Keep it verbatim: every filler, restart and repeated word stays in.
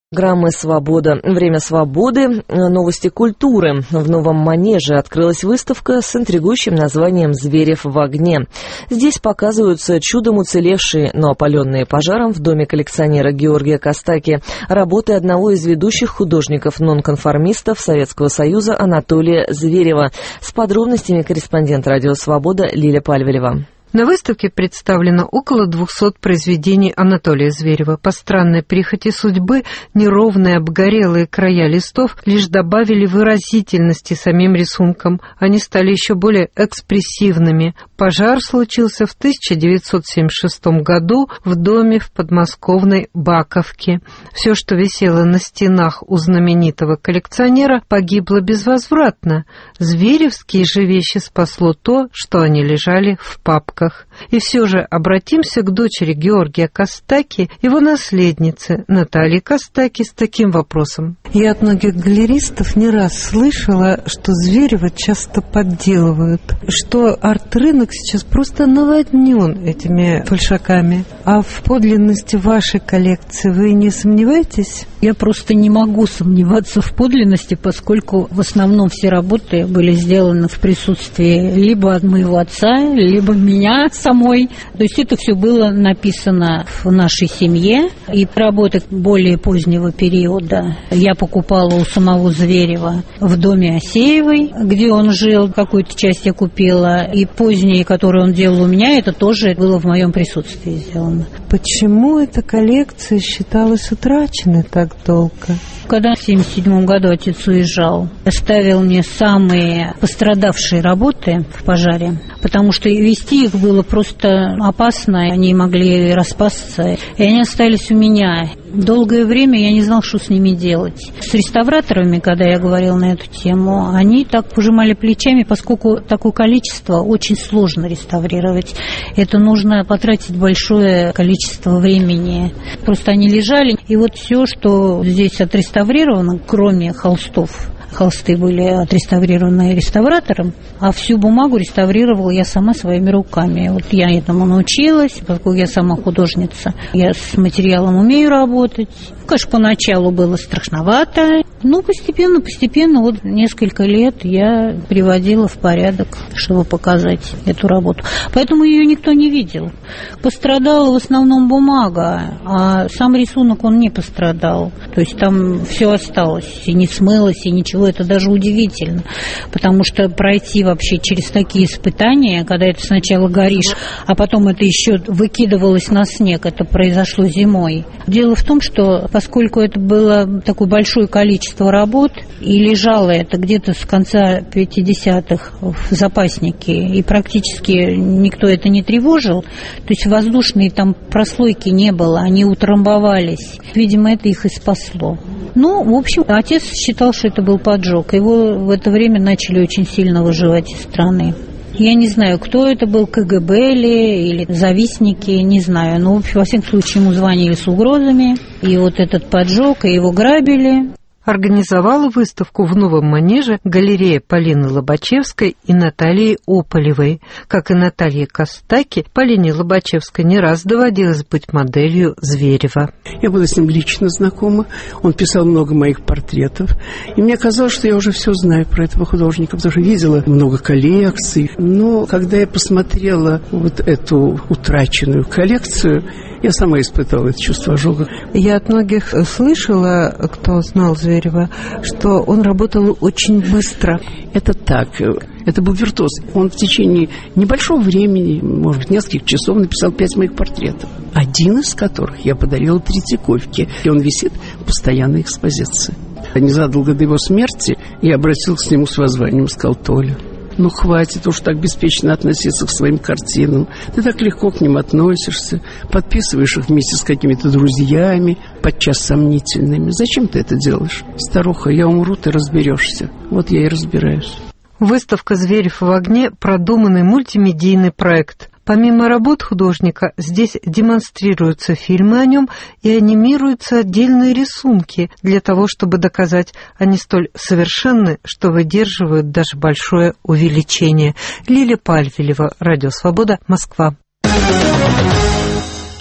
Программы «Свобода». Время свободы. Новости культуры. В Новом Манеже открылась выставка с интригующим названием «Зверев в огне». Здесь показываются чудом уцелевшие, но опаленные пожаром в доме коллекционера Георгия Костаки работы одного из ведущих художников-нонконформистов Советского Союза Анатолия Зверева. С подробностями корреспондент «Радио Свобода» Лиля Пальвелева. На выставке представлено около двухсот произведений Анатолия Зверева. По странной прихоти судьбы неровные обгорелые края листов лишь добавили выразительности самим рисункам. Они стали еще более экспрессивными. Пожар случился в тысяча девятьсот семьдесят шестом году в доме в подмосковной Баковке. Все, что висело на стенах у знаменитого коллекционера, погибло безвозвратно. Зверевские же вещи спасло то, что они лежали в папках. И все же обратимся к дочери Георгия Костаки, его наследнице Наталье Костаки, с таким вопросом. Я от многих галеристов не раз слышала, что Зверева часто подделывают, что арт-рынок сейчас просто наводнен этими фальшаками. А в подлинности вашей коллекции вы не сомневаетесь? Я просто не могу сомневаться в подлинности, поскольку в основном все работы были сделаны в присутствии либо от моего отца, либо меня самой. То есть это все было написано в нашей семье. И работы более позднего периода я покупала у самого Зверева в доме Асеевой, где он жил, какую-то часть я купила. И поздние, которые он делал у меня, это тоже было в моем присутствии сделано. Почему эта коллекция считалась утраченной так долго? Когда в семьдесят седьмом году отец уезжал, оставил мне самые пострадавшие работы в пожаре, потому что вести их было просто опасно, они могли распасться, и они остались у меня. Долгое время я не знал, что с ними делать. С реставраторами, когда я говорила на эту тему, они так пожимали плечами, поскольку такое количество очень сложно реставрировать. Это нужно потратить большое количество времени. Просто они лежали, и вот все, что здесь отреставрировано, кроме холстов, холсты были отреставрированы реставратором, а всю бумагу реставрировала я сама своими руками. Вот я этому научилась, поскольку я сама художница. Я с материалом умею работать. Конечно, поначалу было страшновато, но постепенно, постепенно, вот несколько лет я приводила в порядок, чтобы показать эту работу. Поэтому ее никто не видел. Пострадала в основном бумага, а сам рисунок, он не пострадал. То есть там все осталось, и не смылось, и ничего. Это даже удивительно, потому что пройти вообще через такие испытания, когда это сначала горишь, а потом это еще выкидывалось на снег, это произошло зимой. Дело в том, что поскольку это было такое большое количество работ, и лежало это где-то с конца пятидесятых в запаснике, и практически никто это не тревожил, то есть воздушной там прослойки не было, они утрамбовались. Видимо, это их и спасло. Ну, в общем, отец считал, что это был поджог. Его в это время начали очень сильно выживать из страны. Я не знаю, кто это был, ка гэ бэ ли или завистники, не знаю. Но, во всяком случае, ему звонили с угрозами. И вот этот поджог, и его грабили. Организовала выставку в Новом Манеже галерея Полины Лобачевской и Натальи Ополевой. Как и Наталье Костаки, Полине Лобачевской не раз доводилось быть моделью Зверева. Я была с ним лично знакома, он писал много моих портретов, и мне казалось, что я уже все знаю про этого художника, потому что видела много коллекций. Но когда я посмотрела вот эту утраченную коллекцию, я сама испытала это чувство ожога. Я от многих слышала, кто знал Зверева, что он работал очень быстро. Это так. Это был виртуоз. Он в течение небольшого времени, может быть, нескольких часов написал пять моих портретов. Один из которых я подарила Третьяковке. И он висит в постоянной экспозиции. Незадолго до его смерти я обратился к нему с воззванием, сказал: Толя, ну, хватит уж так беспечно относиться к своим картинам. Ты так легко к ним относишься, подписываешь их вместе с какими-то друзьями, подчас сомнительными. Зачем ты это делаешь? Старуха, я умру, ты разберешься. Вот я и разбираюсь. Выставка «Зверев в огне» – продуманный мультимедийный проект. Помимо работ художника, здесь демонстрируются фильмы о нем и анимируются отдельные рисунки для того, чтобы доказать, они столь совершенны, что выдерживают даже большое увеличение. Лиля Пальвелева, Радио Свобода, Москва.